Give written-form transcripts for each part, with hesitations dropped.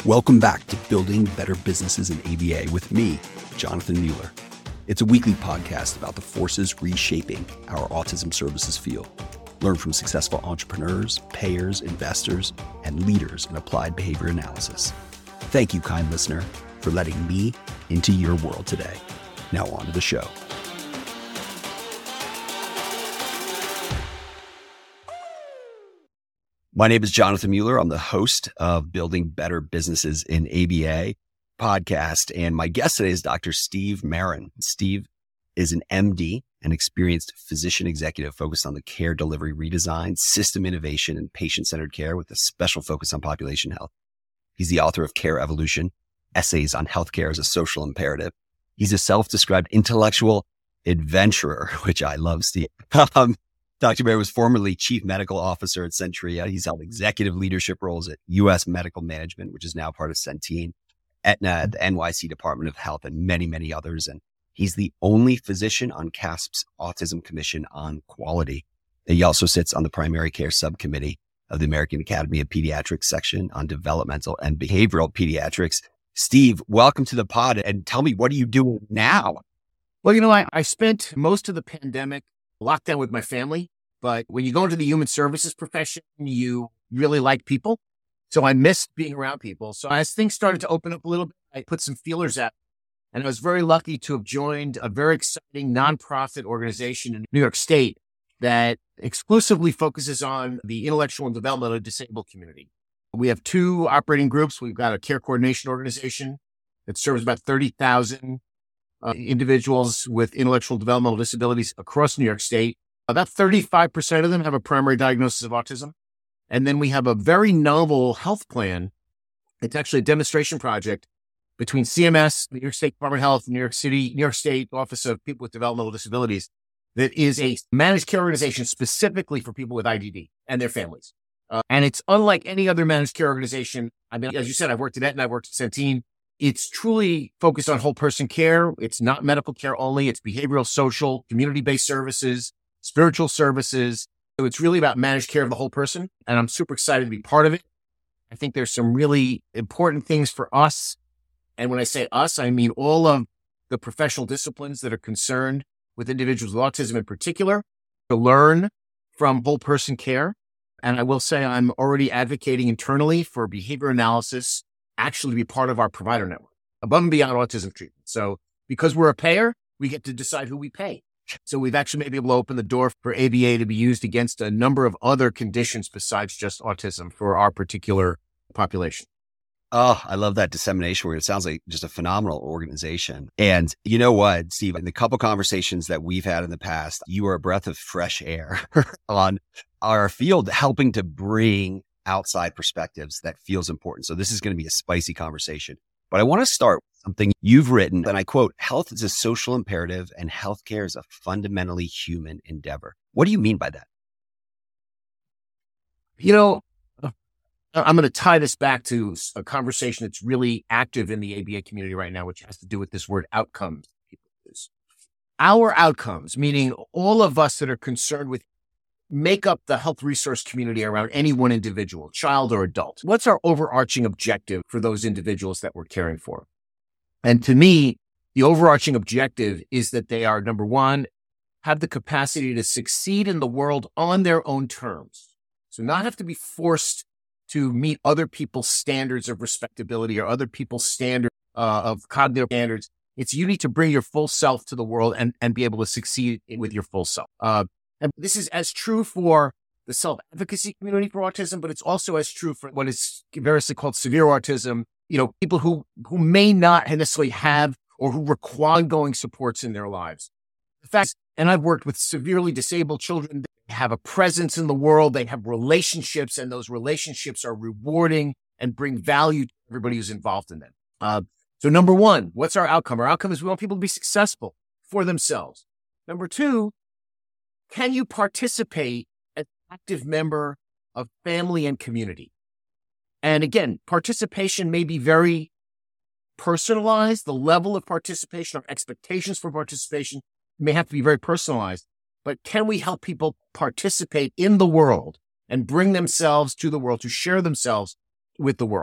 Welcome back to Building Better Businesses in ABA with me, Jonathan Mueller. It's a weekly podcast about the forces reshaping our autism services field. Learn from successful entrepreneurs, payers, investors, and leaders in applied behavior analysis. Thank you, kind listener, for letting me into your world today. Now on to the show. My name is Jonathan Mueller. I'm the host of Building Better Businesses in ABA podcast. And my guest today is Dr. Steve Marin. Steve is an MD, an experienced physician executive focused on the care delivery redesign, system innovation, and patient-centered care with a special focus on population health. He's the author of Care Evolution, Essays on Healthcare as a Social Imperative. He's a self-described intellectual adventurer, which I love, Steve. Dr. Marin was formerly Chief Medical Officer at Centria. He's held executive leadership roles at U.S. Medical Management, which is now part of Centene, Aetna, the NYC Department of Health, and many, many others. And he's the only physician on CASP's Autism Commission on Quality. He also sits on the primary care subcommittee of the American Academy of Pediatrics section on developmental and behavioral pediatrics. Steve, welcome to the pod, and tell me, what are you doing now? Well, I spent most of the pandemic locked down with my family, but when you go into the human services profession, you really like people. So I missed being around people. So as things started to open up a little bit, I put some feelers out, and I was very lucky to have joined a very exciting nonprofit organization in New York State that exclusively focuses on the intellectual and developmental disabled community. We have two operating groups. We've got a care coordination organization that serves about 30,000 individuals with intellectual developmental disabilities across New York State. About 35% of them have a primary diagnosis of autism. And then we have a very novel health plan. It's actually a demonstration project between CMS, New York State Department of Health, New York State Office of People with Developmental Disabilities, that is a managed care organization specifically for people with IDD and their families. And it's unlike any other managed care organization. I mean, as you said, I've worked at Aetna, I've worked at Centene. It's truly focused on whole person care. It's not medical care only. It's behavioral, social, community-based services, spiritual services. So it's really about managed care of the whole person. And I'm super excited to be part of it. I think there's some really important things for us. And when I say us, I mean all of the professional disciplines that are concerned with individuals with autism in particular, to learn from whole person care. And I will say I'm already advocating internally for behavior analysis actually be part of our provider network, above and beyond autism treatment. So because we're a payer, we get to decide who we pay. So we've actually maybe able to open the door for ABA to be used against a number of other conditions besides just autism for our particular population. Oh, I love that dissemination where it sounds like just a phenomenal organization. And you know what, Steve, in the couple conversations that we've had in the past, you are a breath of fresh air on our field, helping to bring outside perspectives that feels important. So this is going to be a spicy conversation, but I want to start with something you've written, and I quote, "Health is a social imperative and healthcare is a fundamentally human endeavor." What do you mean by that? I'm going to tie this back to a conversation that's really active in the ABA community right now, which has to do with this word outcomes. Our outcomes, meaning all of us that are concerned with, make up the health resource community around any one individual, child or adult. What's our overarching objective for those individuals that we're caring for? And to me, the overarching objective is that they are, number one, have the capacity to succeed in the world on their own terms. So not have to be forced to meet other people's standards of respectability or other people's standards of cognitive standards. It's you need to bring your full self to the world and be able to succeed with your full self. And this is as true for the self-advocacy community for autism, but it's also as true for what is variously called severe autism, people who may not necessarily have or who require ongoing supports in their lives. The fact, and I've worked with severely disabled children, they have a presence in the world, they have relationships, and those relationships are rewarding and bring value to everybody who's involved in them. So number one, what's our outcome? Our outcome is we want people to be successful for themselves. Number two, can you participate as an active member of family and community? And again, participation may be very personalized. The level of participation or expectations for participation may have to be very personalized. But can we help people participate in the world and bring themselves to the world, to share themselves with the world?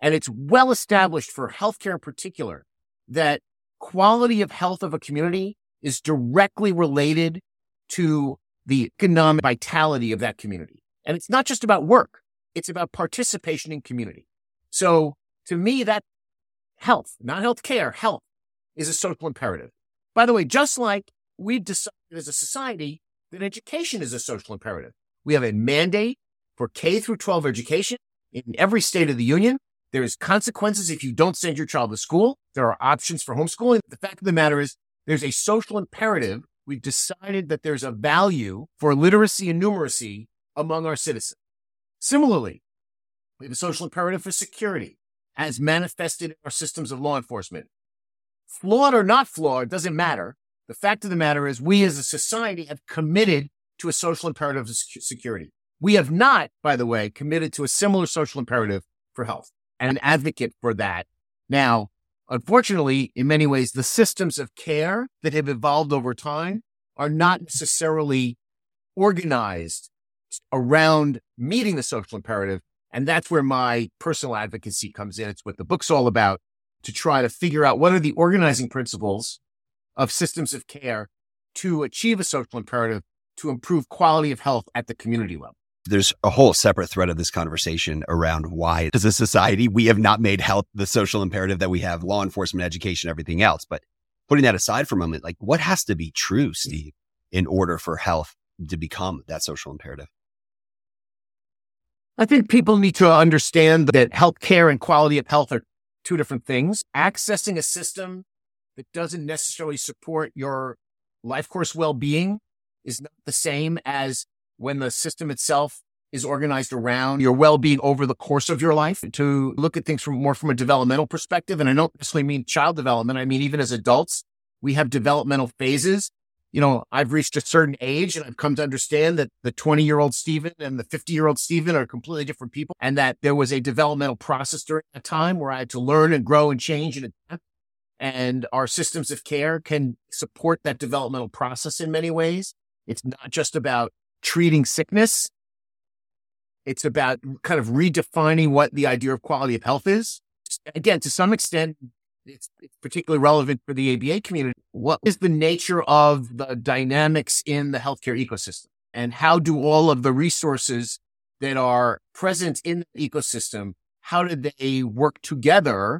And it's well established for healthcare in particular that quality of health of a community is directly related to the economic vitality of that community. And it's not just about work. It's about participation in community. So to me, that health, not healthcare, health is a social imperative. By the way, just like we've decided as a society that education is a social imperative. We have a mandate for K through 12 education in every state of the union. There is consequences if you don't send your child to school. There are options for homeschooling. The fact of the matter is there's a social imperative. We've decided that there's a value for literacy and numeracy among our citizens. Similarly, we have a social imperative for security as manifested in our systems of law enforcement. Flawed or not flawed, doesn't matter. The fact of the matter is we as a society have committed to a social imperative of security. We have not, by the way, committed to a similar social imperative for health and an advocate for that. Now, unfortunately, in many ways, the systems of care that have evolved over time are not necessarily organized around meeting the social imperative. And that's where my personal advocacy comes in. It's what the book's all about, to try to figure out what are the organizing principles of systems of care to achieve a social imperative to improve quality of health at the community level. There's a whole separate thread of this conversation around why, as a society, we have not made health the social imperative that we have law enforcement, education, everything else. But putting that aside for a moment, like what has to be true, Steve, in order for health to become that social imperative? I think people need to understand that healthcare and quality of health are two different things. Accessing a system that doesn't necessarily support your life course well-being is not the same as when the system itself is organized around your well-being over the course of your life. To look at things from a developmental perspective, and I don't necessarily mean child development. I mean, even as adults, we have developmental phases. You know, I've reached a certain age and I've come to understand that the 20-year-old Stephen and the 50-year-old Stephen are completely different people, and that there was a developmental process during that time where I had to learn and grow and change and adapt. And our systems of care can support that developmental process in many ways. It's not just about treating sickness. It's about kind of redefining what the idea of quality of health is. Again, to some extent, it's particularly relevant for the ABA community. What is the nature of the dynamics in the healthcare ecosystem? And how do all of the resources that are present in the ecosystem, how do they work together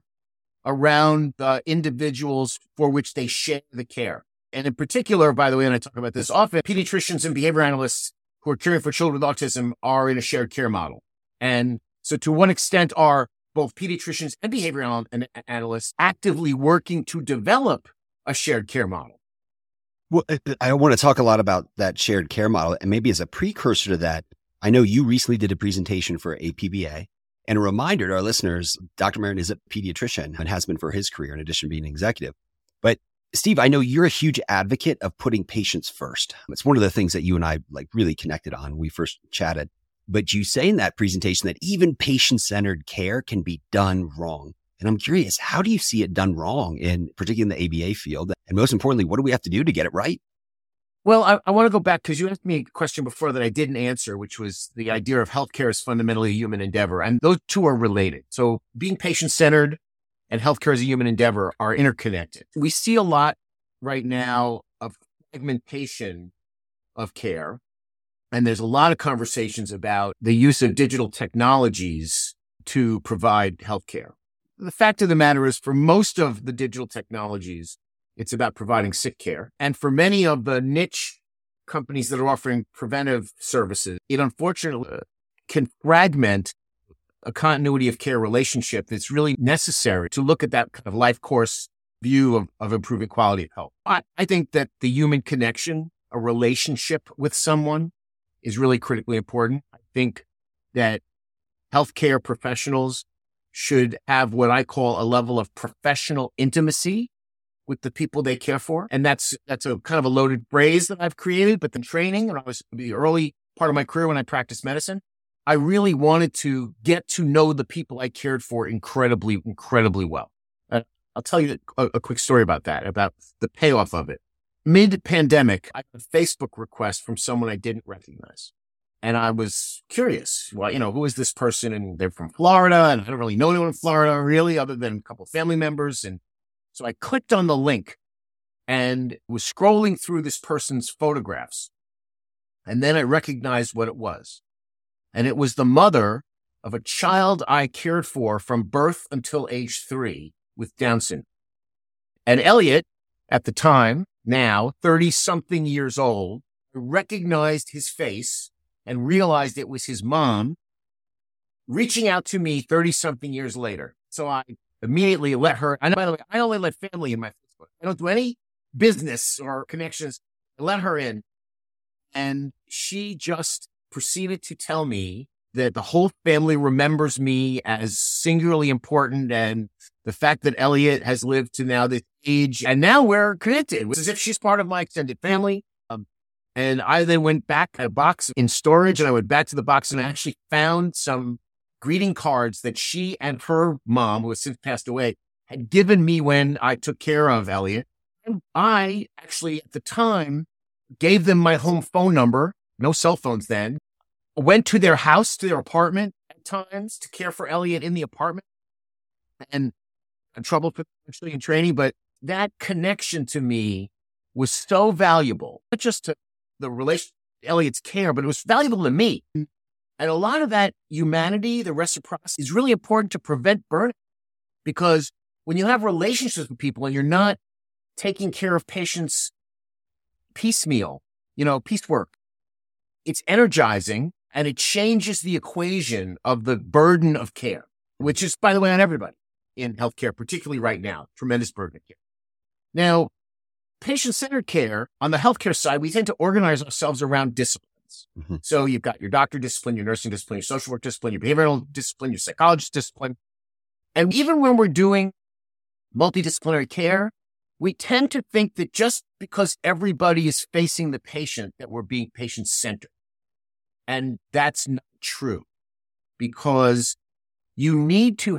around the individuals for which they share the care? And in particular, by the way, and I talk about this often, pediatricians and behavior analysts who are caring for children with autism are in a shared care model. And so to one extent are both pediatricians and behavior analysts actively working to develop a shared care model. Well, I want to talk a lot about that shared care model. And maybe as a precursor to that, I know you recently did a presentation for APBA, and a reminder to our listeners, Dr. Marin is a pediatrician and has been for his career in addition to being an executive. But Steve, I know you're a huge advocate of putting patients first. It's one of the things that you and I really connected on when we first chatted. But you say in that presentation that even patient-centered care can be done wrong. And I'm curious, how do you see it done wrong, particularly in the ABA field? And most importantly, what do we have to do to get it right? Well, I want to go back because you asked me a question before that I didn't answer, which was the idea of healthcare is fundamentally a human endeavor. And those two are related. So being patient-centered and healthcare as a human endeavor are interconnected. We see a lot right now of fragmentation of care. And there's a lot of conversations about the use of digital technologies to provide healthcare. The fact of the matter is, for most of the digital technologies, it's about providing sick care. And for many of the niche companies that are offering preventive services, it unfortunately can fragment a continuity of care relationship that's really necessary to look at that kind of life course view of improving quality of health. I think that the human connection, a relationship with someone, is really critically important. I think that healthcare professionals should have what I call a level of professional intimacy with the people they care for. And that's a kind of a loaded phrase that I've created, but the training, when I was the early part of my career when I practiced medicine, I really wanted to get to know the people I cared for incredibly, incredibly well. I'll tell you a quick story about that, about the payoff of it. Mid-pandemic, I got a Facebook request from someone I didn't recognize. And I was curious, well, who is this person? And they're from Florida, and I don't really know anyone in Florida really, other than a couple of family members. And so I clicked on the link and was scrolling through this person's photographs. And then I recognized what it was. And it was the mother of a child I cared for from birth until age 3 with Down syndrome. And Elliot, at the time, now 30-something years old, recognized his face and realized it was his mom reaching out to me 30-something years later. So I immediately let her, and by the way, I only let family in my Facebook. I don't do any business or connections. I let her in. And she just proceeded to tell me that the whole family remembers me as singularly important, and the fact that Elliot has lived to now this age, and now we're connected. It was as if she's part of my extended family. And I then went back a box in storage, and I went back to the box and I actually found some greeting cards that she and her mom, who has since passed away, had given me when I took care of Elliot. And I actually, at the time, gave them my home phone number, no cell phones then, went to their house, to their apartment at times to care for Elliot in the apartment, and had trouble potentially in training. But that connection to me was so valuable, not just to the relation, Elliot's care, but it was valuable to me. And a lot of that humanity, the reciprocity, is really important to prevent burnout, because when you have relationships with people and you're not taking care of patients piecemeal, piecework, it's energizing. And it changes the equation of the burden of care, which is, by the way, on everybody in healthcare, particularly right now, tremendous burden of care. Now, patient-centered care, on the healthcare side, we tend to organize ourselves around disciplines. Mm-hmm. So you've got your doctor discipline, your nursing discipline, your social work discipline, your behavioral discipline, your psychologist discipline. And even when we're doing multidisciplinary care, we tend to think that just because everybody is facing the patient, that we're being patient-centered. And that's not true, because you need to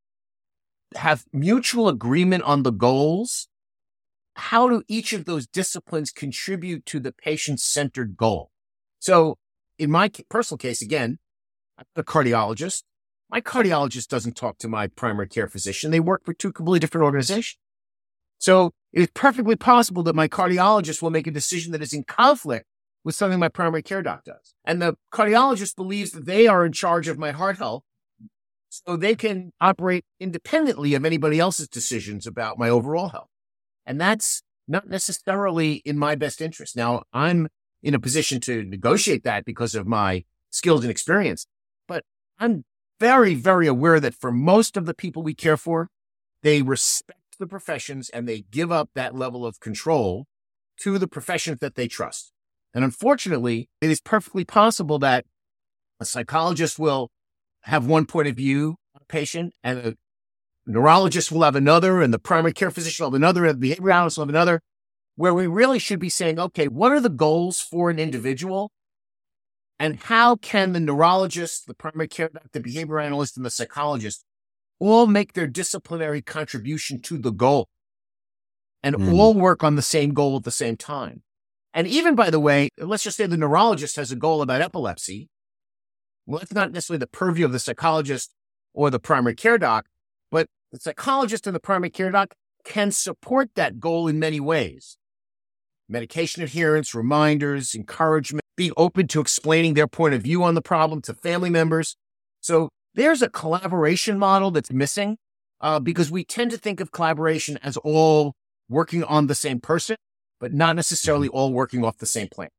have mutual agreement on the goals. How do each of those disciplines contribute to the patient-centered goal? So in my personal case, again, I'm a cardiologist. My cardiologist doesn't talk to my primary care physician. They work for two completely different organizations. So it's perfectly possible that my cardiologist will make a decision that is in conflict with something my primary care doc does. And the cardiologist believes that they are in charge of my heart health, so they can operate independently of anybody else's decisions about my overall health. And that's not necessarily in my best interest. Now, I'm in a position to negotiate that because of my skills and experience, but I'm very, very aware that for most of the people we care for, they respect the professions and they give up that level of control to the professions that they trust. And unfortunately, it is perfectly possible that a psychologist will have one point of view on a patient, and a neurologist will have another, and the primary care physician will have another, and the behavioral analyst will have another, where we really should be saying, okay, what are the goals for an individual? And how can the neurologist, the primary care doctor, the behavior analyst, and the psychologist all make their disciplinary contribution to the goal and all work on the same goal at the same time? And even, by the way, let's just say the neurologist has a goal about epilepsy. Well, that's not necessarily the purview of the psychologist or the primary care doc, but the psychologist and the primary care doc can support that goal in many ways. Medication adherence, reminders, encouragement, being open to explaining their point of view on the problem to family members. So there's a collaboration model that's missing because we tend to think of collaboration as all working on the same person, but not necessarily all working off the same plan.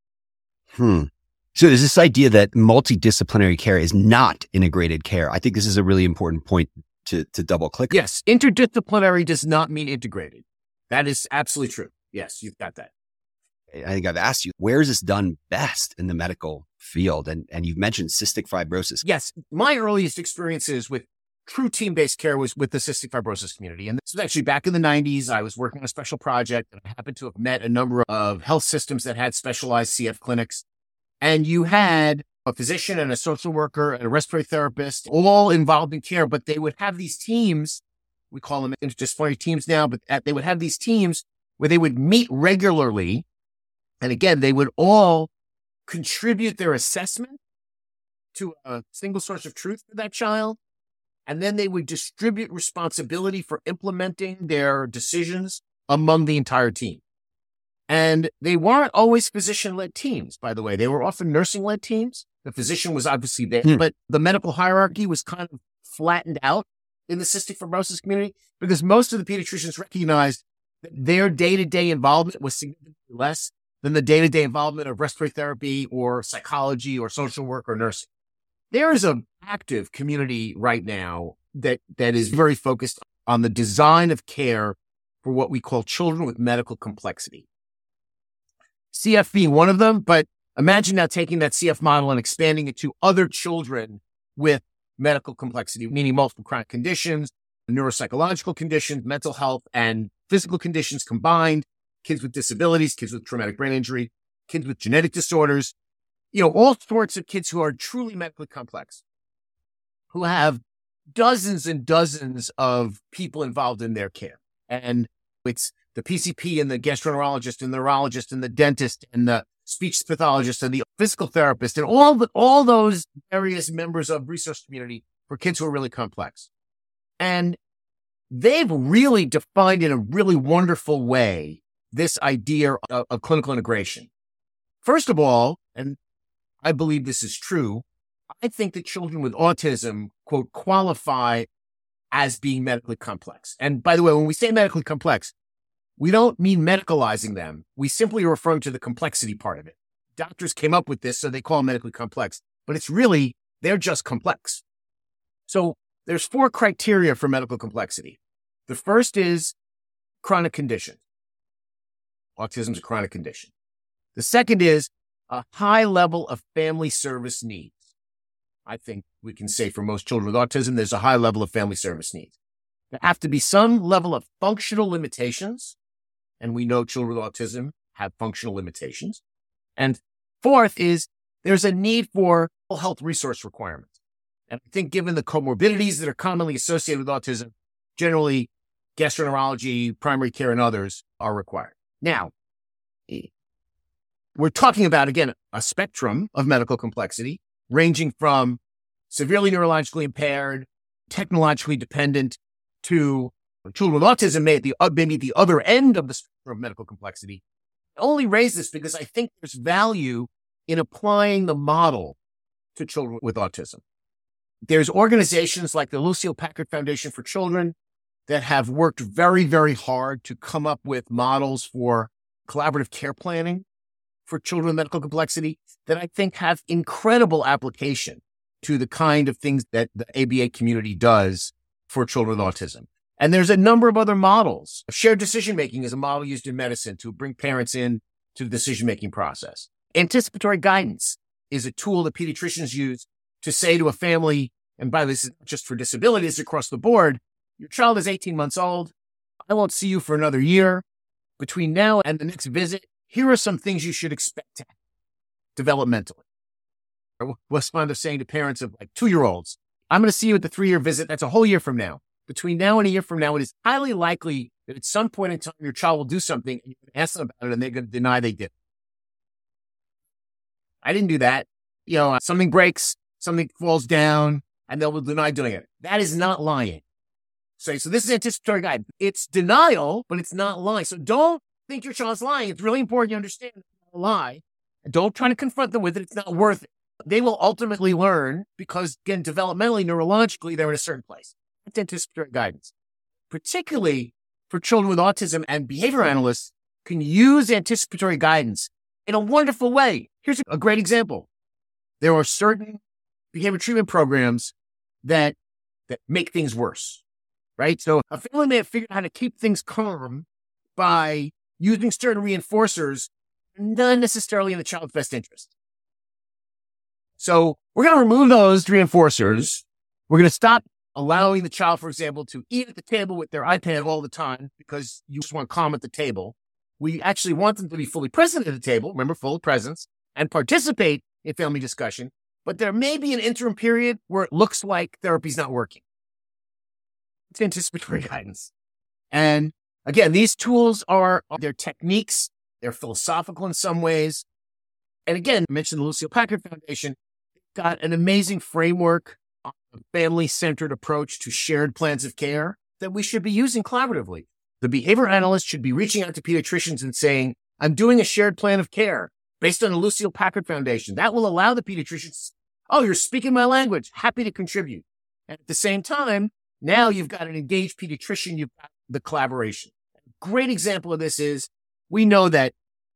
So there's this idea that multidisciplinary care is not integrated care. I think this is a really important point to double click. Yes. Interdisciplinary does not mean integrated. That is absolutely true. Yes, you've got that. I think I've asked you, where is this done best in the medical field? And you've mentioned cystic fibrosis. Yes. My earliest experiences with true team-based care was with the cystic fibrosis community. And this was actually back in the 90s. I was working on a special project, and I happened to have met a number of health systems that had specialized CF clinics. And you had a physician and a social worker and a respiratory therapist all involved in care, but they would have these teams, we call them interdisciplinary teams now, but they would have these teams where they would meet regularly. And again, they would all contribute their assessment to a single source of truth for that child. And then they would distribute responsibility for implementing their decisions among the entire team. And they weren't always physician-led teams, by the way. They were often nursing-led teams. The physician was obviously there, but the medical hierarchy was kind of flattened out in the cystic fibrosis community because most of the pediatricians recognized that their day-to-day involvement was significantly less than the day-to-day involvement of respiratory therapy or psychology or social work or nursing. There is an active community right now that is very focused on the design of care for what we call children with medical complexity. CF being one of them, but imagine now taking that CF model and expanding it to other children with medical complexity, meaning multiple chronic conditions, neuropsychological conditions, mental health, and physical conditions combined, kids with disabilities, kids with traumatic brain injury, kids with genetic disorders, all sorts of kids who are truly medically complex, who have dozens and dozens of people involved in their care. And it's the PCP and the gastroenterologist and the neurologist and the dentist and the speech pathologist and the physical therapist and all those various members of research community for kids who are really complex. And they've really defined in a really wonderful way this idea of clinical integration. First of all, and I believe this is true, I think that children with autism, quote, qualify as being medically complex. And by the way, when we say medically complex, we don't mean medicalizing them. We simply are referring to the complexity part of it. Doctors came up with this, so they call them medically complex, but it's really, they're just complex. So there's 4 criteria for medical complexity. The first is chronic condition. Autism is a chronic condition. The second is a high level of family service needs. I think we can say for most children with autism, there's a high level of family service needs. There have to be some level of functional limitations. And we know children with autism have functional limitations. And fourth is there's a need for health resource requirements. And I think given the comorbidities that are commonly associated with autism, generally gastroenterology, primary care, and others are required. Now, we're talking about, again, a spectrum of medical complexity ranging from severely neurologically impaired, technologically dependent, to children with autism maybe the other end of the spectrum of medical complexity. I only raise this because I think there's value in applying the model to children with autism. There's organizations like the Lucile Packard Foundation for Children that have worked very, very hard to come up with models for collaborative care planning for children with medical complexity that I think have incredible application to the kind of things that the ABA community does for children with autism. And there's a number of other models. Shared decision-making is a model used in medicine to bring parents in to the decision-making process. Anticipatory guidance is a tool that pediatricians use to say to a family, and by this is not just for disabilities across the board, your child is 18 months old. I won't see you for another year. Between now and the next visit, here are some things you should expect to happen developmentally. I was fond of saying to parents of like 2-year-olds, I'm going to see you at the 3-year visit. That's a whole year from now. Between now and a year from now, it is highly likely that at some point in time, your child will do something and you can ask them about it and they're going to deny they did. I didn't do that. Something breaks, something falls down, and they'll deny doing it. That is not lying. So this is anticipatory guide. It's denial, but it's not lying. So don't think your child's lying. It's really important you understand it's not a lie. Don't try to confront them with it. It's not worth it. They will ultimately learn because, again, developmentally, neurologically, they're in a certain place. That's anticipatory guidance. Particularly for children with autism, and behavior analysts can use anticipatory guidance in a wonderful way. Here's a great example. There are certain behavior treatment programs that make things worse, right? So a family may have figured out how to keep things calm by using certain reinforcers, not necessarily in the child's best interest. So we're going to remove those reinforcers. We're going to stop allowing the child, for example, to eat at the table with their iPad all the time because you just want calm at the table. We actually want them to be fully present at the table, remember, full presence, and participate in family discussion. But there may be an interim period where it looks like therapy's not working. It's anticipatory guidance. And again, these tools they're techniques, they're philosophical in some ways. And again, I mentioned the Lucille Packard Foundation got an amazing framework, a family-centered approach to shared plans of care that we should be using collaboratively. The behavior analyst should be reaching out to pediatricians and saying, I'm doing a shared plan of care based on the Lucille Packard Foundation. That will allow the pediatricians, oh, you're speaking my language, happy to contribute. And at the same time, now you've got an engaged pediatrician, you've got the collaboration. A great example of this is we know that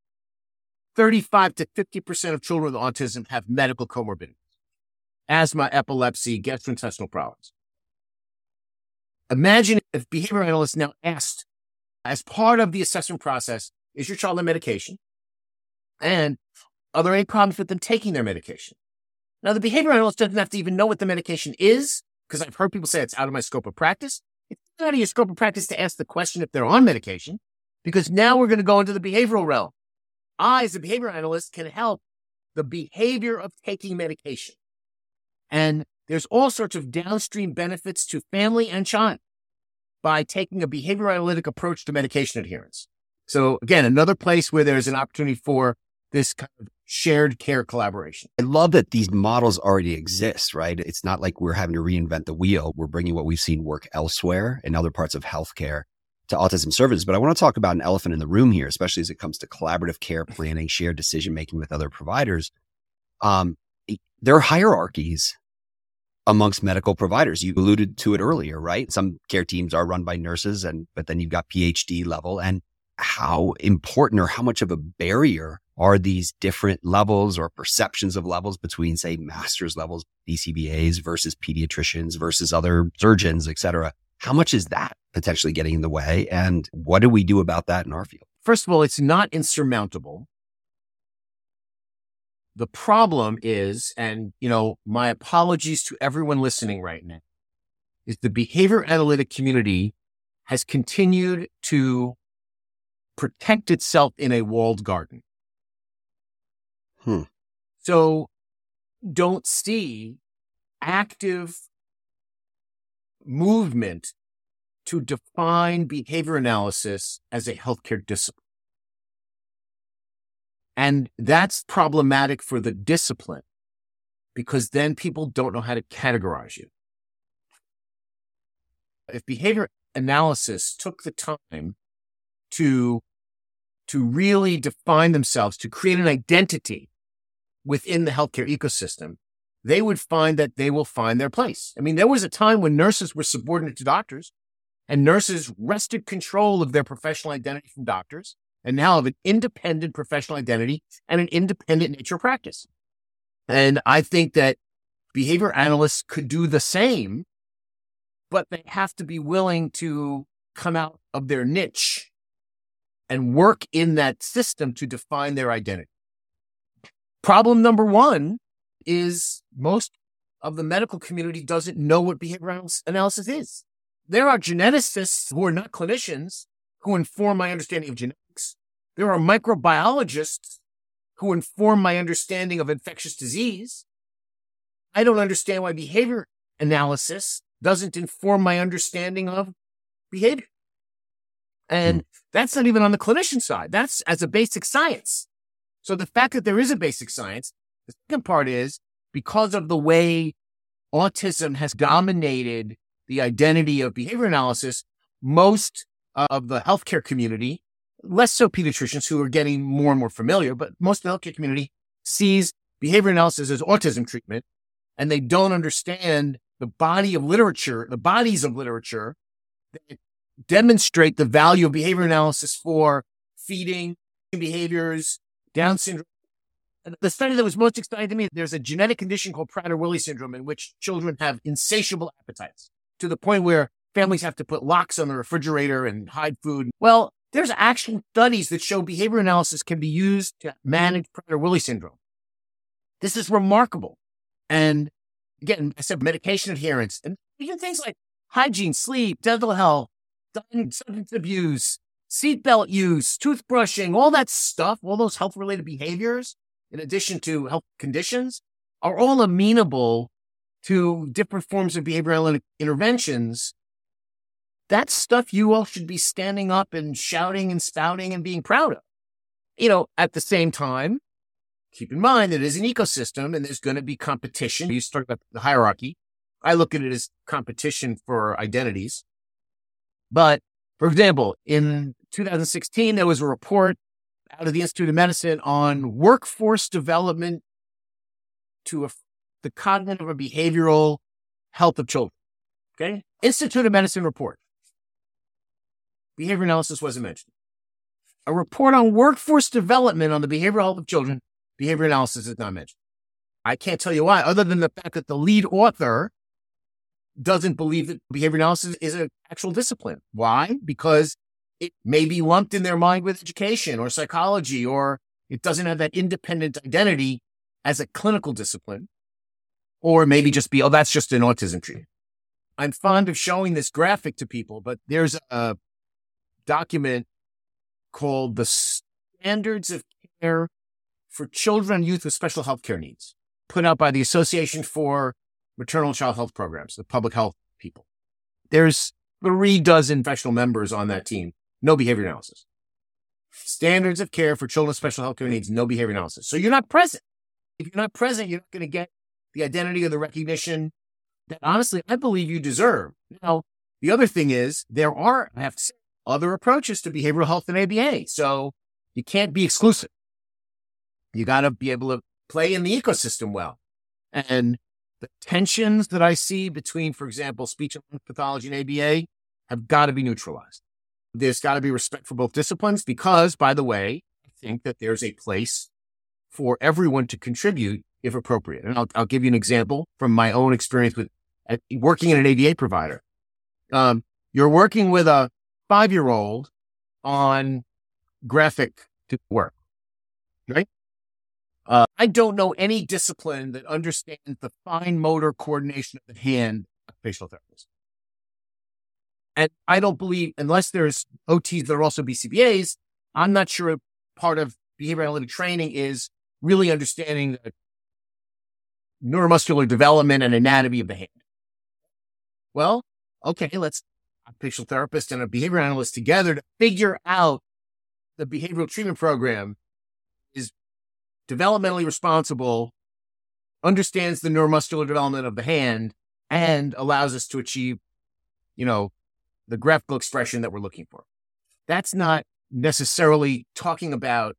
35 to 50% of children with autism have medical comorbidities, asthma, epilepsy, gastrointestinal problems. Imagine if behavior analysts now asked, as part of the assessment process, is your child on medication? And are there any problems with them taking their medication? Now, the behavior analyst doesn't have to even know what the medication is, because I've heard people say it's out of my scope of practice. It's not out of your scope of practice to ask the question if they're on medication, because now we're going to go into the behavioral realm. I, as a behavior analyst, can help the behavior of taking medication. And there's all sorts of downstream benefits to family and child by taking a behavioral analytic approach to medication adherence. So again, another place where there's an opportunity for this kind of shared care collaboration. I love that these models already exist, right? It's not like we're having to reinvent the wheel. We're bringing what we've seen work elsewhere in other parts of healthcare to autism services. But I want to talk about an elephant in the room here, especially as it comes to collaborative care planning, shared decision-making with other providers. There are hierarchies amongst medical providers. You alluded to it earlier, right? Some care teams are run by nurses, but then you've got PhD level. And how important or how much of a barrier are these different levels or perceptions of levels between, say, master's levels, BCBAs versus pediatricians versus other surgeons, et cetera? How much is that potentially getting in the way? And what do we do about that in our field? First of all, it's not insurmountable. The problem is, and my apologies to everyone listening right now, is the behavior analytic community has continued to protect itself in a walled garden. So don't see active movement to define behavior analysis as a healthcare discipline. And that's problematic for the discipline because then people don't know how to categorize you. If behavior analysis took the time to really define themselves, to create an identity within the healthcare ecosystem, they would find that they will find their place. I mean, there was a time when nurses were subordinate to doctors and nurses wrested control of their professional identity from doctors and now have an independent professional identity and an independent nature of practice. And I think that behavior analysts could do the same, but they have to be willing to come out of their niche and work in that system to define their identity. Problem number one is most of the medical community doesn't know what behavioral analysis is. There are geneticists who are not clinicians who inform my understanding of genetics. There are microbiologists who inform my understanding of infectious disease. I don't understand why behavior analysis doesn't inform my understanding of behavior. And that's not even on the clinician side. That's as a basic science. So the fact that there is a basic science, the second part is because of the way autism has dominated the identity of behavior analysis, most of the healthcare community, less so pediatricians who are getting more and more familiar, but most of the healthcare community sees behavior analysis as autism treatment, and they don't understand the bodies of literature that demonstrate the value of behavior analysis for feeding behaviors, Down syndrome. The study that was most exciting to me, there's a genetic condition called Prader-Willi syndrome in which children have insatiable appetites to the point where families have to put locks on the refrigerator and hide food. Well, there's actual studies that show behavior analysis can be used to manage Prader-Willi syndrome. This is remarkable. And again, I said medication adherence and even things like hygiene, sleep, dental health, substance abuse, seatbelt use, toothbrushing, all that stuff, all those health-related behaviors, in addition to health conditions, are all amenable to different forms of behavioral interventions. That's stuff you all should be standing up and shouting and spouting and being proud of. At the same time, keep in mind that it is an ecosystem and there's going to be competition. You talk about the hierarchy. I look at it as competition for identities. But for example, in 2016, there was a report out of the Institute of Medicine on workforce development to the cognitive or behavioral health of children. Okay. Institute of Medicine report. Behavior analysis wasn't mentioned. A report on workforce development on the behavioral health of children, behavior analysis is not mentioned. I can't tell you why, other than the fact that the lead author doesn't believe that behavior analysis is an actual discipline. Why? Because it may be lumped in their mind with education or psychology, or it doesn't have that independent identity as a clinical discipline, or maybe just be, oh, that's just an autism treatment. I'm fond of showing this graphic to people, but there's a document called the Standards of Care for Children and Youth with Special Healthcare Needs, put out by the Association for Maternal and Child Health Programs, the public health people. There's 36 professional members on that team, no behavior analysis. Standards of Care for Children with Special Healthcare Needs, no behavior analysis. So you're not present. If you're not present, you're not going to get the identity or the recognition that honestly, I believe you deserve. Now, the other thing is there are, I have to say, other approaches to behavioral health and ABA. So you can't be exclusive. You got to be able to play in the ecosystem well. And the tensions that I see between, for example, speech and language pathology and ABA have got to be neutralized. There's got to be respect for both disciplines because, by the way, I think that there's a place for everyone to contribute if appropriate. And I'll give you an example from my own experience with working in an ABA provider. You're working with a 5-year-old on graphic work, right? I don't know any discipline that understands the fine motor coordination of the hand of a facial therapist. And I don't believe, unless there's OTs that are also BCBAs, I'm not sure part of behavior analytic training is really understanding the neuromuscular development and anatomy of the hand. Well, okay, let's a facial therapist and a behavior analyst together to figure out the behavioral treatment program is developmentally responsible, understands the neuromuscular development of the hand, and allows us to achieve, the graphical expression that we're looking for. That's not necessarily talking about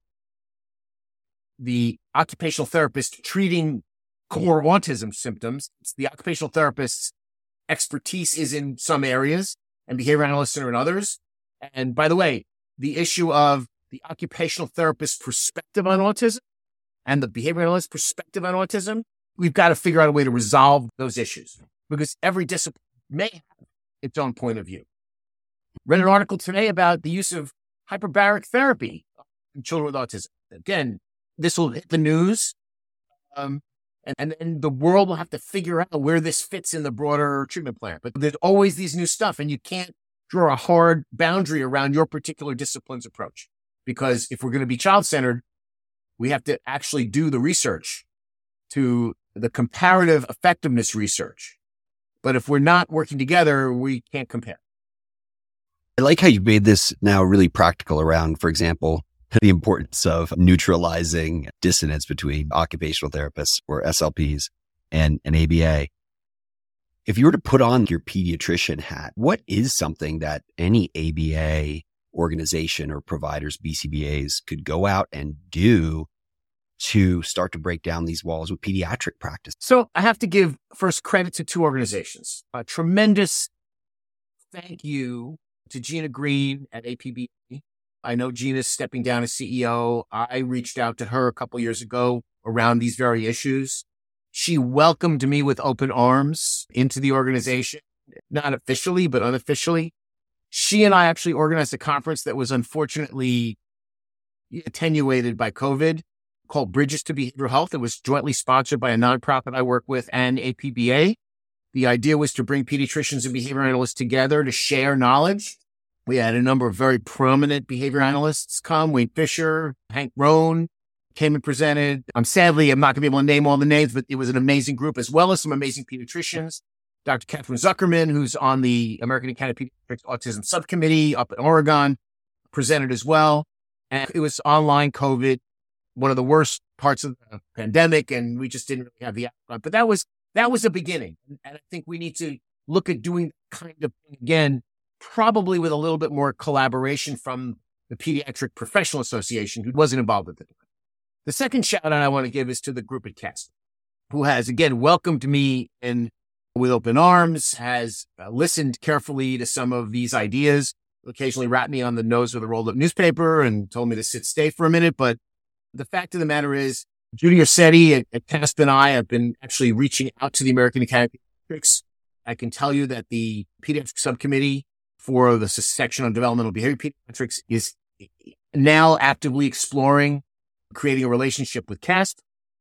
the occupational therapist treating core autism symptoms. It's the occupational therapist's expertise is in some areas and behavior analysts are in others. And by the way, the issue of the occupational therapist's perspective on autism and the behavior analyst's perspective on autism, we've got to figure out a way to resolve those issues because every discipline may have its own point of view. Read an article today about the use of hyperbaric therapy in children with autism. Again, this will hit the news, and then the world will have to figure out where this fits in the broader treatment plan. But there's always these new stuff, and you can't draw a hard boundary around your particular discipline's approach. Because if we're going to be child-centered, we have to actually do the research to the comparative effectiveness research. But if we're not working together, we can't compare. I like how you made this now really practical around, for example, the importance of neutralizing dissonance between occupational therapists or SLPs and an ABA. If you were to put on your pediatrician hat, what is something that any ABA organization or providers, BCBAs, could go out and do to start to break down these walls with pediatric practice? So I have to give first credit to two organizations. A tremendous thank you to Gina Green at APB. I know Gina's stepping down as CEO. I reached out to her a couple years ago around these very issues. She welcomed me with open arms into the organization, not officially, but unofficially. She and I actually organized a conference that was unfortunately attenuated by COVID called Bridges to Behavioral Health. It was jointly sponsored by a nonprofit I work with and APBA. The idea was to bring pediatricians and behavior analysts together to share knowledge. We had a number of very prominent behavior analysts come. Wayne Fisher, Hank Rohn came and presented. Sadly, I'm not going to be able to name all the names, but it was an amazing group, as well as some amazing pediatricians. Dr. Catherine Zuckerman, who's on the American Academy of Pediatrics Autism Subcommittee up in Oregon, presented as well. And it was online COVID, one of the worst parts of the pandemic, and we just didn't really have the outcome. But that was a beginning. And I think we need to look at doing that kind of thing again, probably with a little bit more collaboration from the Pediatric Professional Association, who wasn't involved with it. The second shout out I want to give is to the group at CASP, who has, again, welcomed me in with open arms, has listened carefully to some of these ideas, occasionally rapped me on the nose with a rolled up newspaper and told me to stay for a minute. But the fact of the matter is, Judy Orsetti at CASP and I have been actually reaching out to the American Academy of Pediatrics. I can tell you that the pediatric subcommittee for the section on developmental behavior pediatrics is now actively exploring creating a relationship with CASP.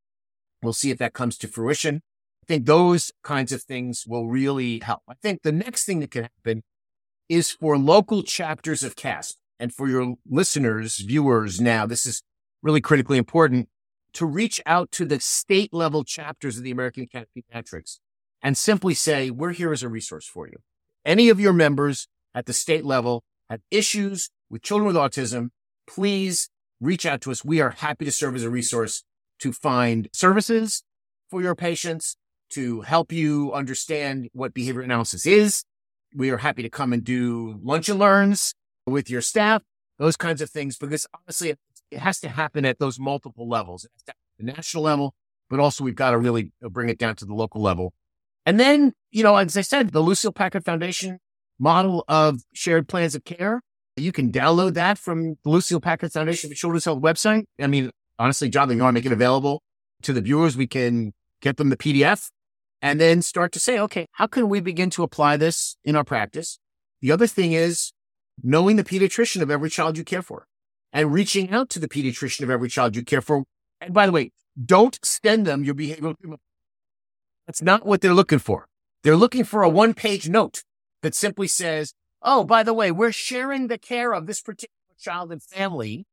We'll see if that comes to fruition. I think those kinds of things will really help. I think the next thing that can happen is for local chapters of CASP, and for your listeners, viewers now, this is really critically important, to reach out to the state level chapters of the American Academy of Pediatrics and simply say, we're here as a resource for you. Any of your members at the state level have issues with children with autism, please reach out to us. We are happy to serve as a resource to find services for your patients, to help you understand what behavior analysis is. We are happy to come and do lunch and learns with your staff, those kinds of things, because honestly, it has to happen at those multiple levels. It has to happen at the national level, but also we've got to really bring it down to the local level. And then, as I said, the Lucile Packard Foundation model of shared plans of care, you can download that from the Lucile Packard Foundation for Children's Health website. I mean, honestly, Jonathan, you want to make it available to the viewers? We can get them the PDF and then start to say, okay, how can we begin to apply this in our practice? The other thing is knowing the pediatrician of every child you care for and reaching out to the pediatrician of every child you care for. And by the way, don't send them your behavioral treatment. That's not what they're looking for. They're looking for a one-page note that simply says, oh, by the way, we're sharing the care of this particular child and family.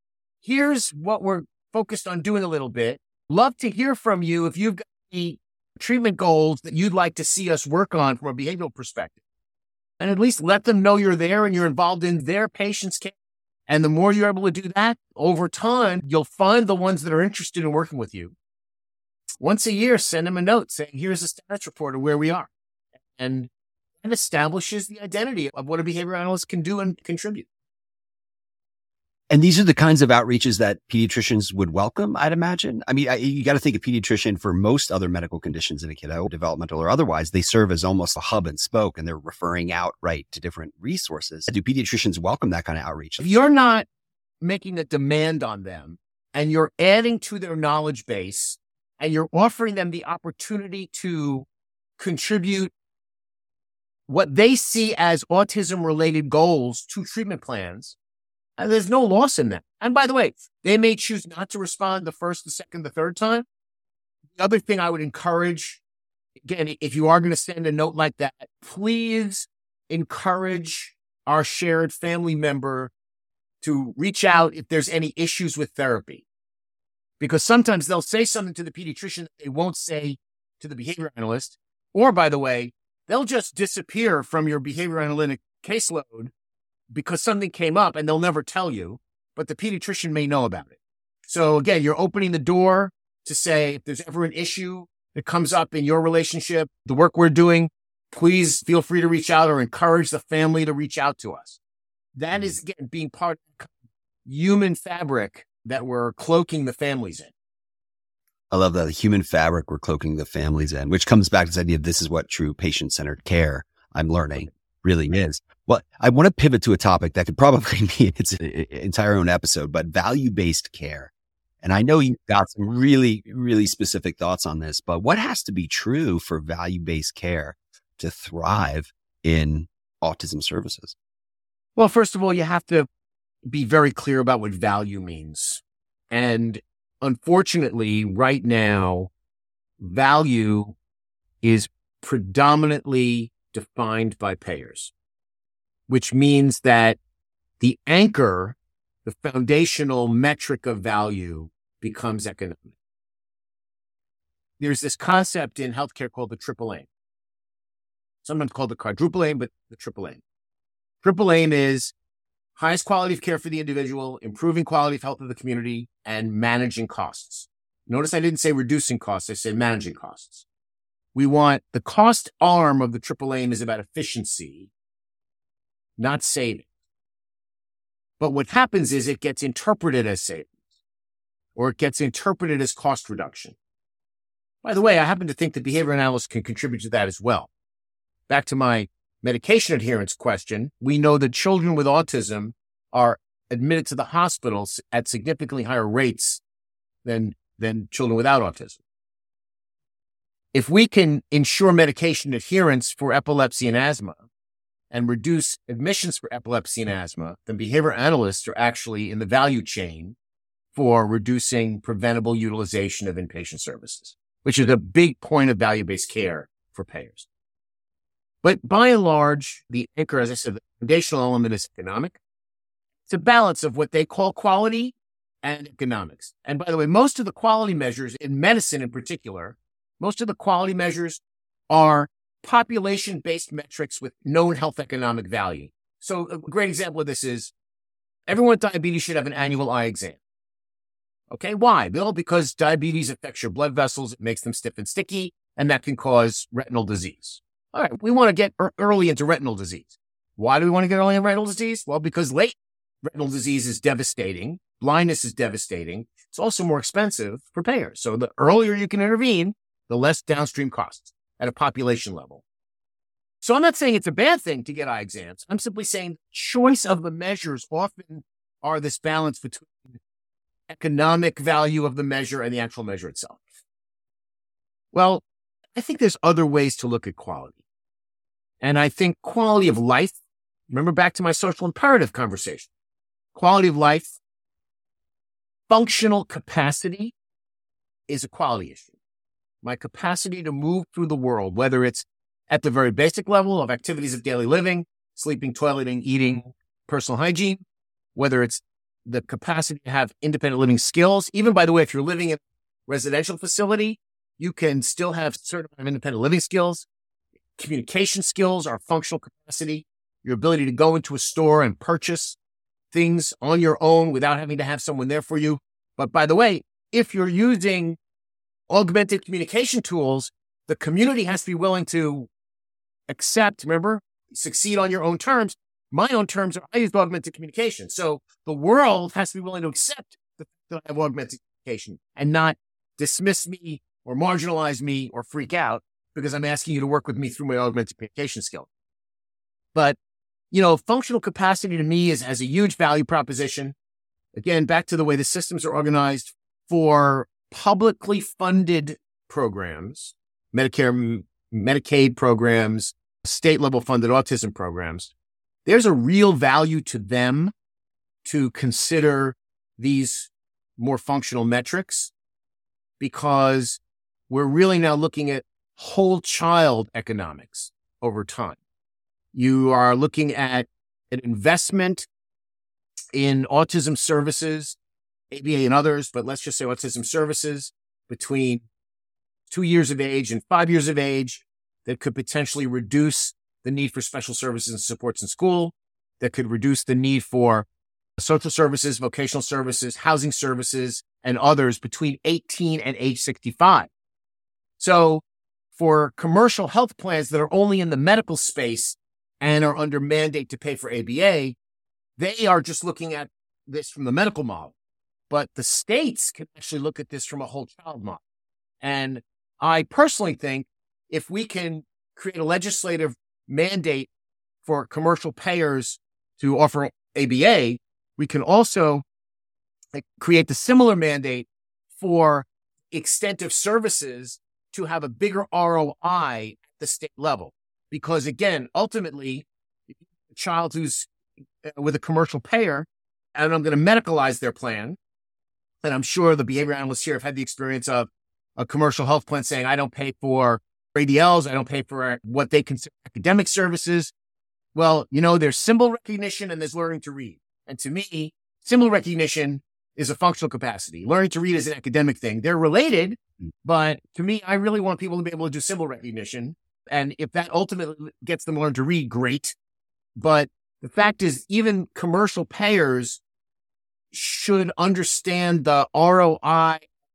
Here's what we're focused on doing a little bit. Love to hear from you if you've got any treatment goals that you'd like to see us work on from a behavioral perspective. And at least let them know you're there and you're involved in their patient's care. And the more you're able to do that, over time, you'll find the ones that are interested in working with you. Once a year, send them a note saying, here's a status report of where we are. And it establishes the identity of what a behavior analyst can do and contribute. And these are the kinds of outreaches that pediatricians would welcome, I'd imagine. I mean, you got to think a pediatrician for most other medical conditions in a kiddo, developmental or otherwise, they serve as almost a hub and spoke, and they're referring out right to different resources. Do pediatricians welcome that kind of outreach? If you're not making a demand on them and you're adding to their knowledge base and you're offering them the opportunity to contribute what they see as autism-related goals to treatment plans, there's no loss in that. And by the way, they may choose not to respond the first, the second, the third time. The other thing I would encourage, again, if you are going to send a note like that, please encourage our shared family member to reach out if there's any issues with therapy. Because sometimes they'll say something to the pediatrician that they won't say to the behavior analyst. Or, by the way, they'll just disappear from your behavior analytic caseload because something came up and they'll never tell you, but the pediatrician may know about it. So again, you're opening the door to say, if there's ever an issue that comes up in your relationship, the work we're doing, please feel free to reach out or encourage the family to reach out to us. That is, again, being part of the human fabric that we're cloaking the families in. I love that, the human fabric we're cloaking the families in, which comes back to this idea of this is what true patient-centered care, I'm learning, really is. Well, I want to pivot to a topic that could probably be its entire own episode, but value-based care. And I know you've got some really, really specific thoughts on this, but what has to be true for value-based care to thrive in autism services? Well, first of all, you have to be very clear about what value means. And unfortunately, right now, value is predominantly defined by payers, which means that the anchor, the foundational metric of value, becomes economic. There's this concept in healthcare called the triple aim. Sometimes called the quadruple aim, but the triple aim. Triple aim is highest quality of care for the individual, improving quality of health of the community, and managing costs. Notice I didn't say reducing costs. I said managing costs. We want the cost arm of the triple aim is about efficiency, not saving. But what happens is it gets interpreted as savings, or it gets interpreted as cost reduction. By the way, I happen to think that behavior analysts can contribute to that as well. Back to my medication adherence question, we know that children with autism are admitted to the hospitals at significantly higher rates than children without autism. If we can ensure medication adherence for epilepsy and asthma and reduce admissions for epilepsy and asthma, then behavior analysts are actually in the value chain for reducing preventable utilization of inpatient services, which is a big point of value-based care for payers. But by and large, the anchor, as I said, the foundational element is economic. It's a balance of what they call quality and economics. And by the way, most of the quality measures in medicine in particular, most of the quality measures are population-based metrics with known health economic value. So a great example of this is everyone with diabetes should have an annual eye exam. Okay, why? Well, because diabetes affects your blood vessels, it makes them stiff and sticky, and that can cause retinal disease. All right, we want to get early into retinal disease. Why do we want to get early in retinal disease? Well, because late retinal disease is devastating. Blindness is devastating. It's also more expensive for payers. So the earlier you can intervene, the less downstream costs at a population level. So I'm not saying it's a bad thing to get eye exams. I'm simply saying choice of the measures often are this balance between economic value of the measure and the actual measure itself. Well, I think there's other ways to look at quality. And I think quality of life, remember back to my social imperative conversation, quality of life, functional capacity is a quality issue. My capacity to move through the world, whether it's at the very basic level of activities of daily living, sleeping, toileting, eating, personal hygiene, whether it's the capacity to have independent living skills. Even, by the way, if you're living in a residential facility, you can still have certain independent living skills. Communication skills are functional capacity. Your ability to go into a store and purchase things on your own without having to have someone there for you. But by the way, if you're using augmented communication tools, the community has to be willing to accept, remember, succeed on your own terms. My own terms are I use augmented communication. So the world has to be willing to accept the fact that I have augmented communication and not dismiss me or marginalize me or freak out because I'm asking you to work with me through my augmented communication skill. But, functional capacity to me has a huge value proposition. Again, back to the way the systems are organized for publicly funded programs, Medicare, Medicaid programs, state level funded autism programs. There's a real value to them to consider these more functional metrics because we're really now looking at whole child economics over time. You are looking at an investment in autism services, ABA and others, but let's just say autism services between 2 years of age and 5 years of age that could potentially reduce the need for special services and supports in school, that could reduce the need for social services, vocational services, housing services, and others between 18 and age 65. So for commercial health plans that are only in the medical space and are under mandate to pay for ABA, they are just looking at this from the medical model. But the states can actually look at this from a whole child model. And I personally think if we can create a legislative mandate for commercial payers to offer ABA, we can also create the similar mandate for extent of services to have a bigger ROI at the state level. Because again, ultimately, a child who's with a commercial payer, and I'm going to medicalize their plan, and I'm sure the behavior analysts here have had the experience of a commercial health plan saying, I don't pay for ADLs, I don't pay for what they consider academic services. Well, there's symbol recognition and there's learning to read. And to me, symbol recognition is a functional capacity. Learning to read is an academic thing. They're related, but to me, I really want people to be able to do symbol recognition. And if that ultimately gets them to learn to read, great. But the fact is, even commercial payers should understand the ROI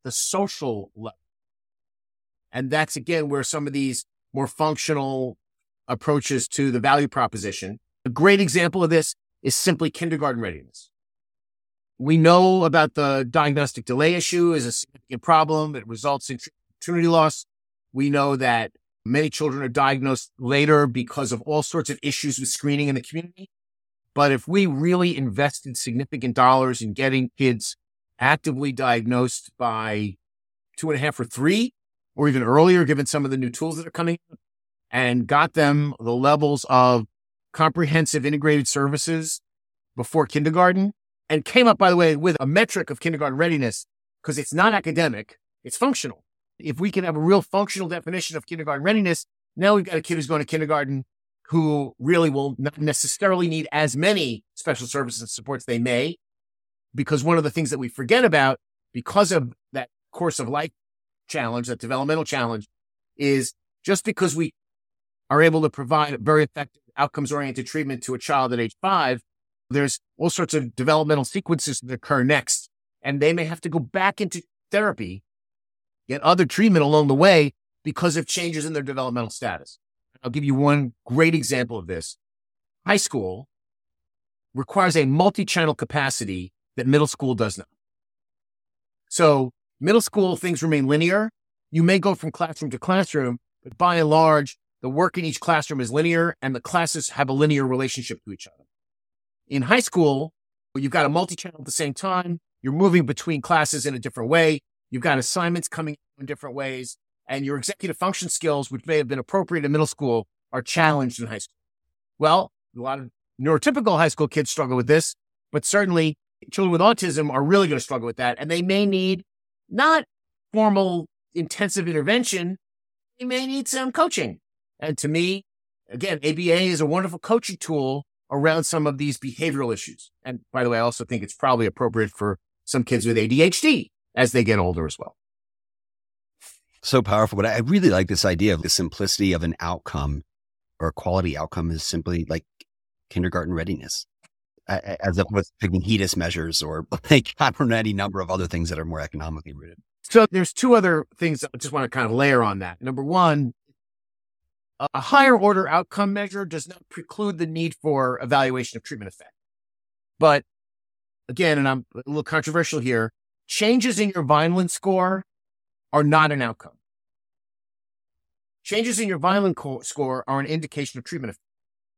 the social level. And that's, again, where some of these more functional approaches to the value proposition. A great example of this is simply kindergarten readiness. We know about the diagnostic delay issue is a significant problem. It results in opportunity loss. We know that many children are diagnosed later because of all sorts of issues with screening in the community. But if we really invested significant dollars in getting kids actively diagnosed by 2.5 or 3, or even earlier, given some of the new tools that are coming out, and got them the levels of comprehensive integrated services before kindergarten, and came up, by the way, with a metric of kindergarten readiness, because it's not academic, it's functional. If we can have a real functional definition of kindergarten readiness, now we've got a kid who's going to kindergarten who really will not necessarily need as many special services and supports they may, because one of the things that we forget about because of that course of life challenge, that developmental challenge, is just because we are able to provide a very effective outcomes-oriented treatment to a child at age 5, there's all sorts of developmental sequences that occur next, and they may have to go back into therapy, get other treatment along the way because of changes in their developmental status. I'll give you one great example of this. High school requires a multi-channel capacity that middle school does not. So middle school, things remain linear. You may go from classroom to classroom, but by and large, the work in each classroom is linear and the classes have a linear relationship to each other. In high school, you've got a multi-channel at the same time. You're moving between classes in a different way. You've got assignments coming in different ways. And your executive function skills, which may have been appropriate in middle school, are challenged in high school. Well, a lot of neurotypical high school kids struggle with this, but certainly children with autism are really going to struggle with that. And they may need not formal intensive intervention. They may need some coaching. And to me, again, ABA is a wonderful coaching tool around some of these behavioral issues. And by the way, I also think it's probably appropriate for some kids with ADHD as they get older as well. So powerful. But I really like this idea of the simplicity of an outcome or a quality outcome is simply like kindergarten readiness, as opposed to picking HEDIS measures or like, I don't know, any number of other things that are more economically rooted. So there's 2 other things that I just want to kind of layer on that. Number one, a higher order outcome measure does not preclude the need for evaluation of treatment effect. But again, and I'm a little controversial here, changes in your Vineland score are not an outcome. Changes in your Vineland score are an indication of treatment effect.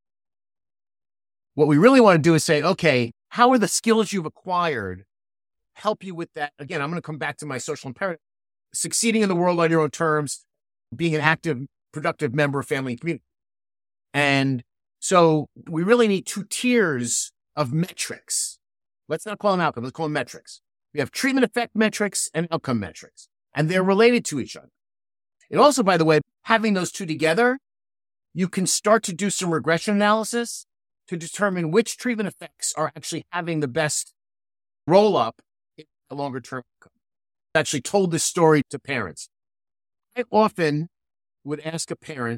What we really want to do is say, okay, how are the skills you've acquired help you with that? Again, I'm going to come back to my social imperative. Succeeding in the world on your own terms, being an active, productive member of family and community. And so we really need 2 tiers of metrics. Let's not call them outcomes, let's call them metrics. We have treatment effect metrics and outcome metrics, and they're related to each other. And also, by the way, having those 2 together, you can start to do some regression analysis to determine which treatment effects are actually having the best roll up in the longer term outcome. I actually told this story to parents. I often would ask a parent,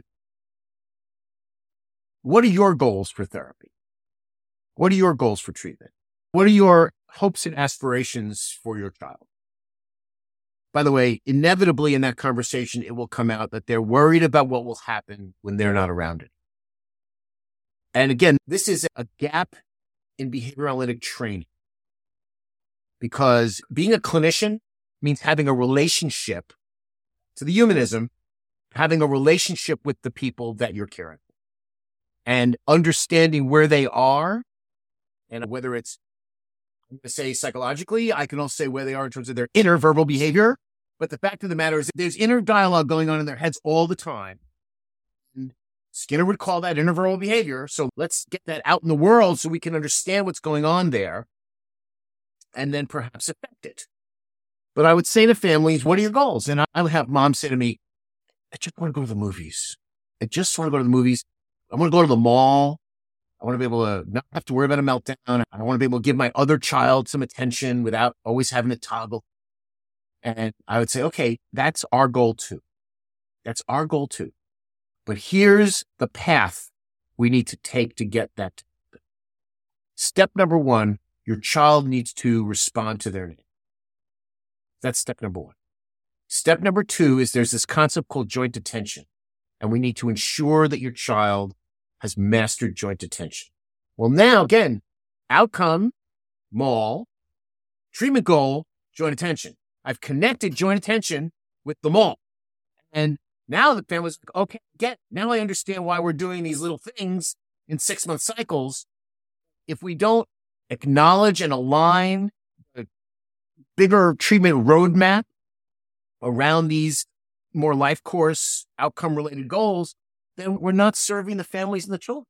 what are your goals for therapy? What are your goals for treatment? What are your hopes and aspirations for your child? By the way, inevitably in that conversation, it will come out that they're worried about what will happen when they're not around it. And again, this is a gap in behavioral analytic training, because being a clinician means having a relationship to the humanism, having a relationship with the people that you're caring for and understanding where they are, and whether it's, I'm going to say psychologically, I can also say where they are in terms of their inner verbal behavior. But the fact of the matter is there's inner dialogue going on in their heads all the time. And Skinner would call that inner verbal behavior. So let's get that out in the world so we can understand what's going on there and then perhaps affect it. But I would say to families, what are your goals? And I would have moms say to me, I just want to go to the movies. I just want to go to the movies. I want to go to the mall. I want to be able to not have to worry about a meltdown. I want to be able to give my other child some attention without always having to toggle. And I would say, okay, that's our goal too. That's our goal too. But here's the path we need to take to get that. Step number 1, your child needs to respond to their name. That's step number one. Step number two is there's this concept called joint attention. And we need to ensure that your child has mastered joint attention. Well, now, again, outcome, MAL, treatment goal, joint attention. I've connected joint attention with the MAL. And now the family's like, okay, now I understand why we're doing these little things in 6-month cycles. If we don't acknowledge and align a bigger treatment roadmap around these more life course outcome related goals, then we're not serving the families and the children.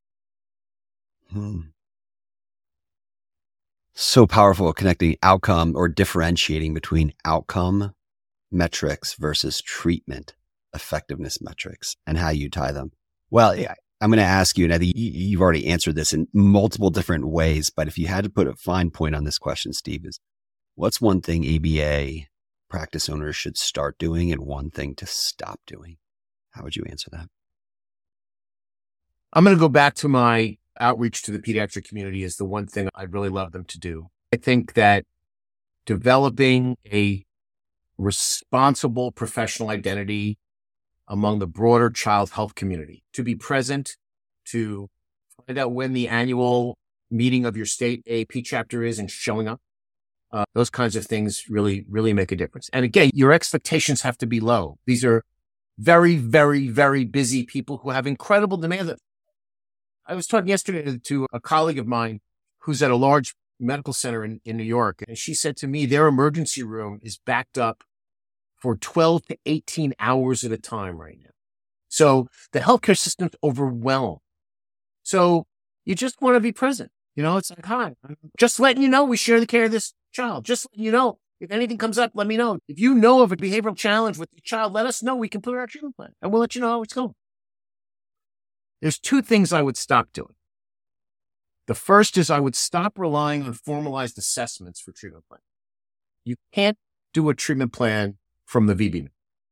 So powerful connecting outcome or differentiating between outcome metrics versus treatment effectiveness metrics and how you tie them. Well, yeah, I'm going to ask you, and I think you've already answered this in multiple different ways, but if you had to put a fine point on this question, Steve, is what's one thing ABA practice owners should start doing and one thing to stop doing? How would you answer that? I'm going to go back to my outreach to the pediatric community is the one thing I'd really love them to do. I think that developing a responsible professional identity among the broader child health community, to be present, to find out when the annual meeting of your state AAP chapter is and showing up. Those kinds of things really, really make a difference. And again, your expectations have to be low. These are very, very, very busy people who have incredible demand. I was talking yesterday to a colleague of mine who's at a large medical center in New York. And she said to me, their emergency room is backed up for 12 to 18 hours at a time right now. So the healthcare system's overwhelmed. So you just want to be present. You know, it's like, hi, I'm just letting you know we share the care of this child. Just letting you know, if anything comes up, let me know. If you know of a behavioral challenge with the child, let us know. We can put our treatment plan and we'll let you know how it's going. There's two things I would stop doing. The first is I would stop relying on formalized assessments for treatment plan. You can't do a treatment plan from the VB.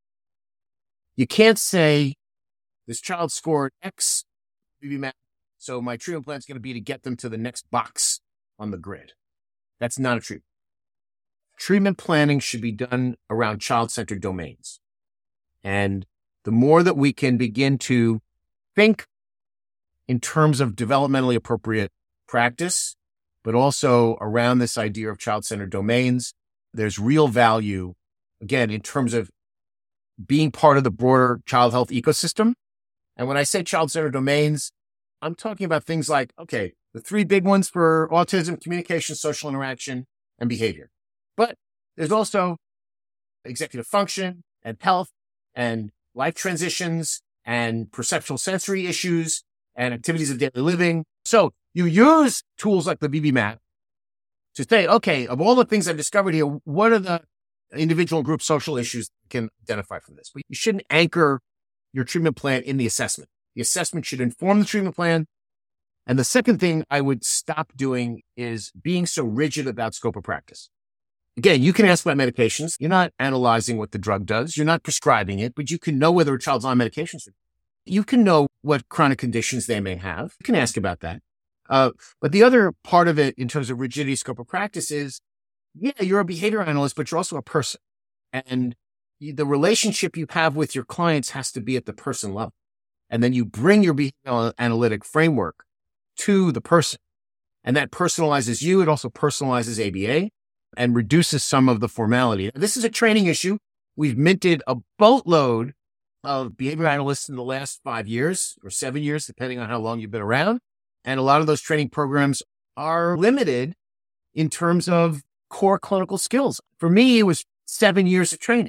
You can't say this child scored X VB, so my treatment plan is going to be to get them to the next box on the grid. That's not a treatment. Treatment planning should be done around child-centered domains. And the more that we can begin to think in terms of developmentally appropriate practice, but also around this idea of child-centered domains, there's real value, again, in terms of being part of the broader child health ecosystem. And when I say child-centered domains, I'm talking about things like, okay, the three big ones for autism: communication, social interaction, and behavior. But there's also executive function and health and life transitions and perceptual sensory issues and activities of daily living. So you use tools like the VB-MAP to say, okay, of all the things I've discovered here, what are the individual and group social issues that can identify from this? But you shouldn't anchor your treatment plan in the assessment. The assessment should inform the treatment plan. And the second thing I would stop doing is being so rigid about scope of practice. Again, you can ask about medications. You're not analyzing what the drug does. You're not prescribing it, but you can know whether a child's on medications. You can know what chronic conditions they may have. You can ask about that. But the other part of it in terms of rigidity, scope of practice is, yeah, you're a behavior analyst, but you're also a person. And the relationship you have with your clients has to be at the person level. And then you bring your behavioral analytic framework to the person. And that personalizes you. It also personalizes ABA and reduces some of the formality. This is a training issue. We've minted a boatload of behavior analysts in the last 5 years or 7 years, depending on how long you've been around. And a lot of those training programs are limited in terms of core clinical skills. For me, it was 7 years of training,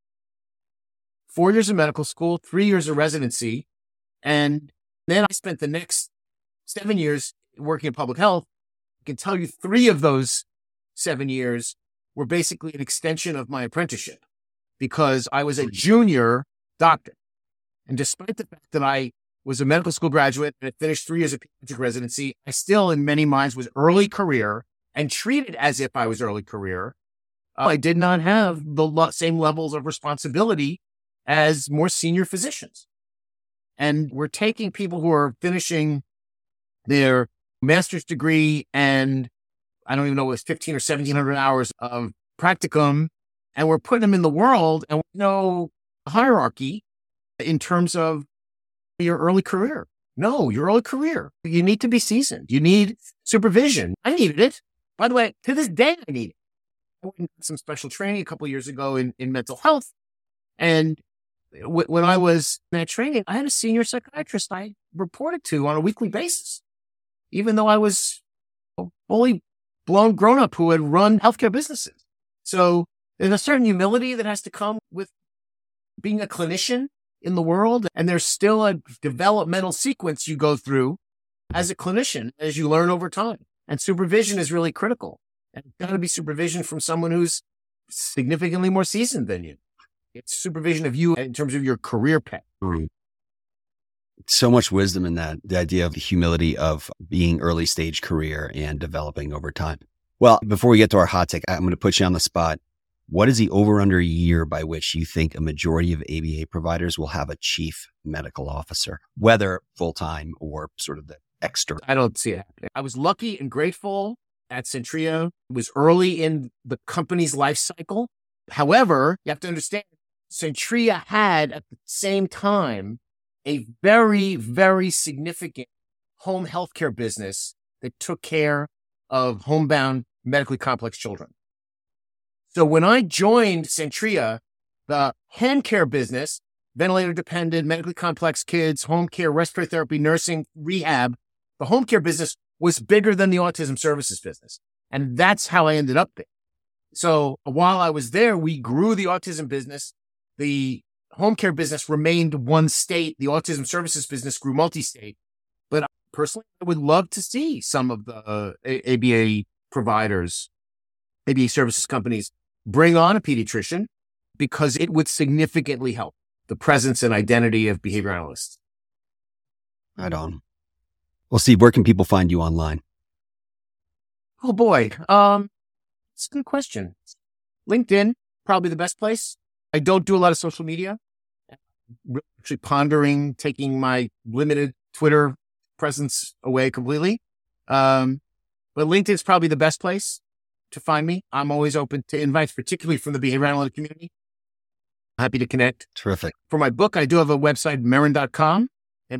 4 years of medical school, 3 years of residency. And then I spent the next 7 years working in public health. I can tell you 3 of those 7 years were basically an extension of my apprenticeship because I was a junior doctor. And despite the fact that I was a medical school graduate and had finished 3 years of pediatric residency, I still, in many minds, was early career and treated as if I was early career. I did not have the same levels of responsibility as more senior physicians. And we're taking people who are finishing their master's degree and I don't even know, it was 1,500 or 1,700 hours of practicum and we're putting them in the world, and no hierarchy in terms of your early career. No, your early career. You need to be seasoned. You need supervision. I needed it. By the way, to this day, I need it. I went and did some special training a couple of years ago in mental health. And when I was in that training, I had a senior psychiatrist I reported to on a weekly basis, even though I was a fully blown grown-up who had run healthcare businesses. So there's a certain humility that has to come with being a clinician in the world. And there's still a developmental sequence you go through as a clinician as you learn over time. And supervision is really critical. And it's got to be supervision from someone who's significantly more seasoned than you. It's supervision of you in terms of your career path. So much wisdom in that, the idea of the humility of being early stage career and developing over time. Well, before we get to our hot take, I'm going to put you on the spot. What is the over under year by which you think a majority of ABA providers will have a chief medical officer, whether full-time or sort of the external? I don't see it happening. I was lucky and grateful at Centria. It was early in the company's life cycle. However, you have to understand, Centria had at the same time a very, very significant home healthcare business that took care of homebound medically complex children. So when I joined Centria, the hand care business, ventilator dependent, medically complex kids, home care, respiratory therapy, nursing, rehab, the home care business was bigger than the autism services business. And that's how I ended up there. So while I was there, we grew the autism business. The home care business remained one state. The autism services business grew multi-state. But personally, I would love to see some of the ABA providers, ABA services companies bring on a pediatrician because it would significantly help the presence and identity of behavior analysts. Right on. Well, Steve, where can people find you online? Oh boy. It's a good question. LinkedIn, probably the best place. I don't do a lot of social media. I'm actually pondering taking my limited Twitter presence away completely. But LinkedIn is probably the best place to find me. I'm always open to invites, particularly from the behavior analytic community. Happy to connect. Terrific. For my book, I do have a website, Merahn.com,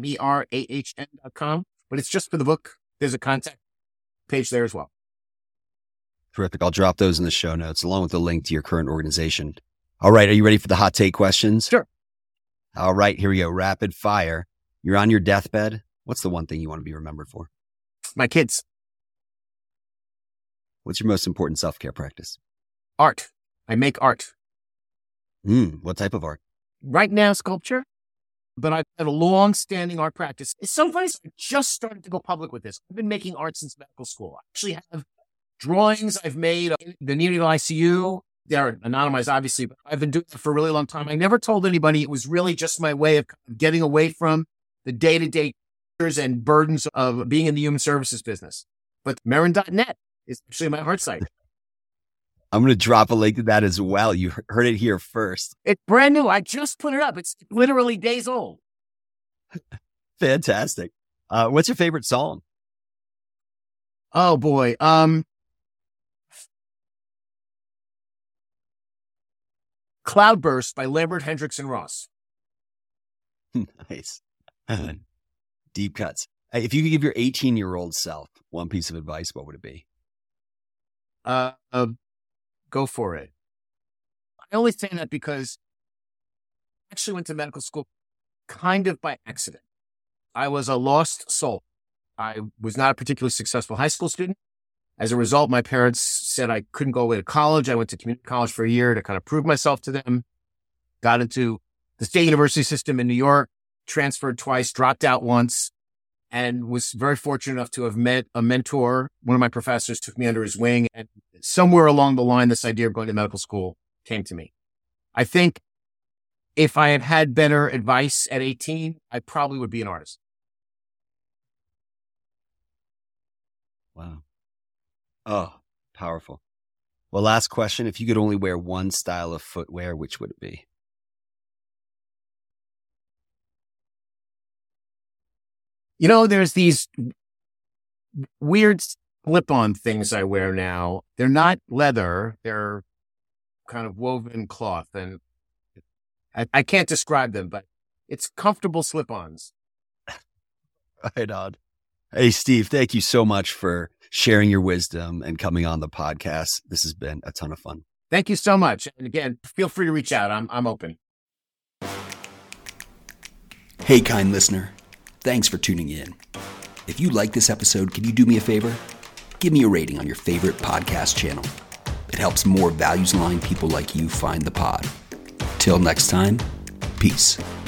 MERAHN.com, but it's just for the book. There's a contact page there as well. Terrific. I'll drop those in the show notes along with the link to your current organization. All right. Are you ready for the hot take questions? Sure. All right. Here we go. Rapid fire. You're on your deathbed. What's the one thing you want to be remembered for? My kids. What's your most important self-care practice? Art. I make art. What type of art? Right now, sculpture, but I've had a long-standing art practice. It's so funny. I just started to go public with this. I've been making art since medical school. I actually have drawings I've made in the neonatal ICU. They're anonymized, obviously, but I've been doing it for a really long time. I never told anybody. It was really just my way of getting away from the day-to-day and burdens of being in the human services business. But Merahn.net is actually my art site. I'm going to drop a link to that as well. You heard it here first. It's brand new. I just put it up. It's literally days old. Fantastic. What's your favorite song? Oh boy. Cloudburst by Lambert, Hendricks, and Ross. Nice. Deep cuts. If you could give your 18-year-old self one piece of advice, what would it be? Go for it. I only say that because I actually went to medical school kind of by accident. I was a lost soul. I was not a particularly successful high school student. As a result, my parents said I couldn't go away to college. I went to community college for a year to kind of prove myself to them. Got into the state university system in New York, transferred twice, dropped out once, and was very fortunate enough to have met a mentor. One of my professors took me under his wing, and somewhere along the line, this idea of going to medical school came to me. I think if I had had better advice at 18, I probably would be an artist. Wow. Oh, powerful. Well, last question. If you could only wear one style of footwear, which would it be? You know, there's these weird slip-on things I wear now. They're not leather. They're kind of woven cloth. And I can't describe them, but it's comfortable slip-ons. Right on. Hey, Steve, thank you so much for sharing your wisdom and coming on the podcast. This has been a ton of fun. Thank you so much. And again, feel free to reach out. I'm open. Hey, kind listener. Thanks for tuning in. If you like this episode, can you do me a favor? Give me a rating on your favorite podcast channel. It helps more values-aligned people like you find the pod. Till next time, peace.